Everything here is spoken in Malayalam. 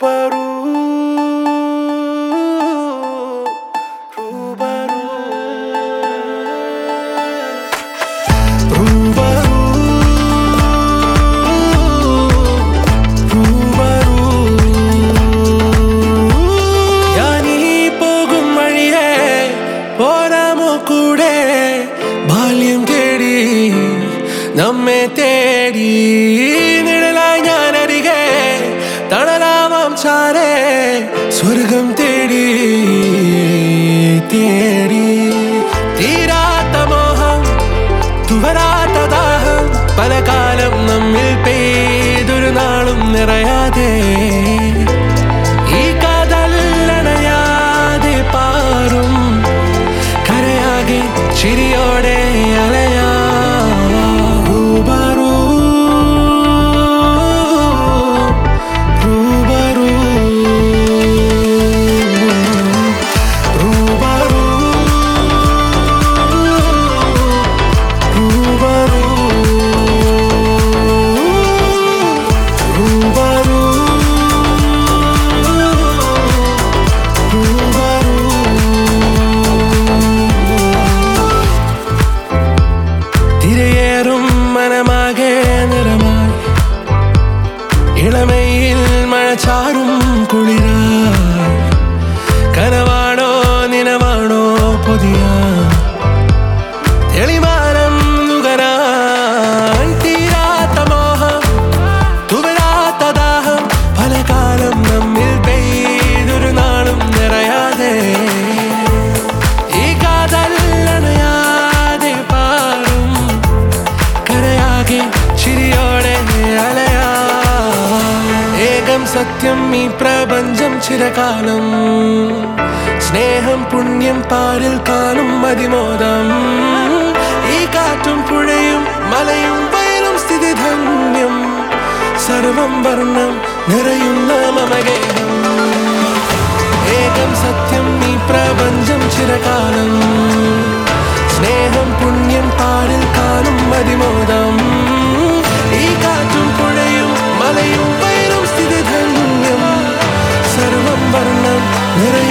നമ്മെ തേടി നിഴലായി ഞാനരികെ തണലാവാം ചാരേ സ്വർഗം തേടി തേടി തീരാത്ത മോഹം തുവരാത്ത ദാഹം പല കാലം നമ്മിൽ പെയ്തൊരു നാളും നിറയാതെ ഈ കാതല്ലണയാതെ പാറും കരയാകെ ചിരിയോടെ അലയാ ഇളമയിൽ മഴ ചാറും കുളിരായി കനവാണോ നിനവാണോ പുതിയ തെളിമാനം നുകരാൻ തീരാത്ത മോഹം തുവരാത്ത ദാഹം പല കാലം നമ്മിൽ പെയ്തൊരു നാളും നിറയാതെ ഈ കാതല്ലണയാതെ പാറും കരയാകെ ചിരിയോടെ അലയാ സത്യം ഈ പ്രപഞ്ചം ചിരകാലം സ്നേഹം പുണ്യം പാരിൽ കാണും മതിമോദം ഈ കാറ്റും പുഴയും മലയും വയലും സ്ഥിതിധന്യം സർവം വർണ്ണം നിറയുന്ന മമഗേഹം ഏകം സത്യം ഈ പ്രപഞ്ചം ചിരകാലം സ്നേഹം പുണ്യം പാരിൽ കാണും മതിമോദം ഈ കാറ്റും പുഴയും മലയും സർവം വർണ്ണം നിറ